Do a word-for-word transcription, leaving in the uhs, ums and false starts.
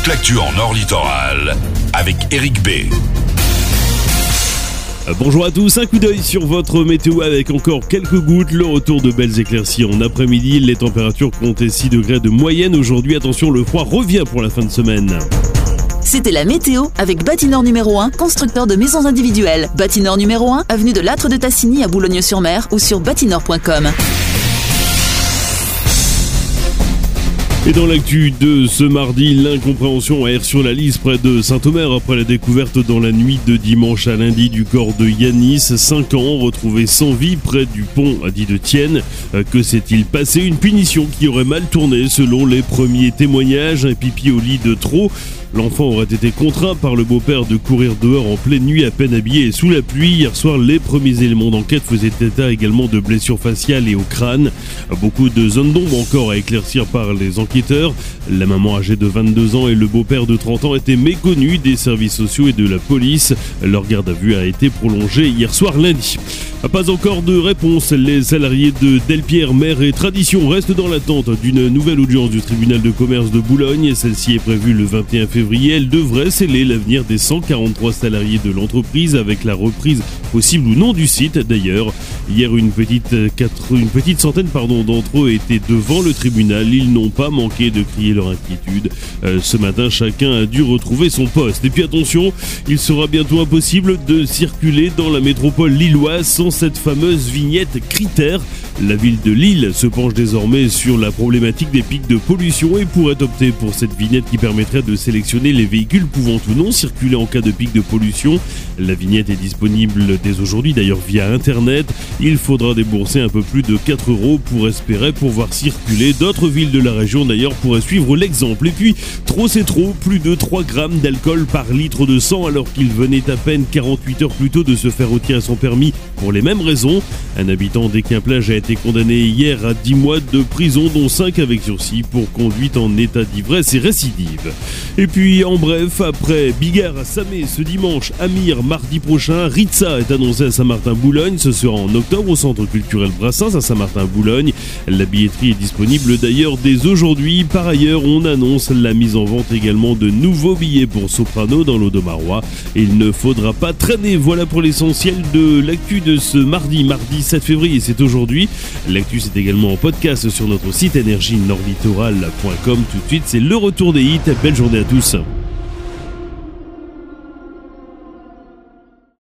l'actu en Nord Littoral avec Eric B. Bonjour à tous, un coup d'œil sur votre météo avec encore quelques gouttes, le retour de belles éclaircies en après-midi, les températures comptent six degrés de moyenne aujourd'hui, attention le froid revient pour la fin de semaine. C'était la météo avec Bâtineur numéro un, constructeur de maisons individuelles. Bâtineur numéro un, avenue de Lattre de Tassigny à Boulogne-sur-Mer ou sur bâtineur point com. Et dans l'actu de ce mardi, l'incompréhension erre sur la Lys près de Saint-Omer après la découverte dans la nuit de dimanche à lundi du corps de Yanis, cinq ans, retrouvé sans vie près du pont dit de Thienne. Que s'est-il passé? Une punition qui aurait mal tourné selon les premiers témoignages, un pipi au lit de trop. L'enfant aurait été contraint par le beau-père de courir dehors en pleine nuit à peine habillé et sous la pluie. Hier soir, les premiers éléments d'enquête faisaient état également de blessures faciales et au crâne. Beaucoup de zones d'ombre encore à éclaircir par les enquêteurs. La maman âgée de vingt-deux ans et le beau-père de trente ans étaient méconnus des services sociaux et de la police. Leur garde à vue a été prolongée hier soir lundi. Pas encore de réponse. Les salariés de Delpierre, Mer et Tradition restent dans l'attente d'une nouvelle audience du tribunal de commerce de Boulogne. Celle-ci est prévue le vingt et un février. Elle devrait sceller l'avenir des cent quarante-trois salariés de l'entreprise avec la reprise possible ou non du site. D'ailleurs, hier, une petite, quatre, une petite centaine pardon, d'entre eux étaient devant le tribunal. Ils n'ont pas manqué de crier leur inquiétude. Euh, ce matin, chacun a dû retrouver son poste. Et puis attention, il sera bientôt impossible de circuler dans la métropole lilloise sans cette fameuse vignette critère. La ville de Lille se penche désormais sur la problématique des pics de pollution et pourrait opter pour cette vignette qui permettrait de sélectionner les véhicules pouvant ou non circuler en cas de pic de pollution. La vignette est disponible dès aujourd'hui d'ailleurs via internet. Il faudra débourser un peu plus de quatre euros pour espérer pouvoir circuler. D'autres villes de la région d'ailleurs pourraient suivre l'exemple. Et puis, trop c'est trop, plus de trois grammes d'alcool par litre de sang alors qu'il venait à peine quarante-huit heures plus tôt de se faire retirer son permis pour les mêmes raisons. Un habitant d'Équin-Plage a été condamné hier à dix mois de prison dont cinq avec sursis pour conduite en état d'ivresse et récidive. Et puis en bref, après Bigard à Samé ce dimanche, Amir mardi prochain, Ritza est annoncé à Saint-Martin-Boulogne, ce sera en octobre au centre culturel Brassens à Saint-Martin-Boulogne. La billetterie est disponible d'ailleurs dès aujourd'hui. Par ailleurs, on annonce la mise en vente également de nouveaux billets pour Soprano dans l'Audomarois. Il ne faudra pas traîner, voilà pour l'essentiel de l'actu de ce mardi, mardi sept février, c'est aujourd'hui. L'actu c'est également en podcast sur notre site énergie nord littoral point com. Tout de suite, c'est le retour des hits. Belle journée à tous.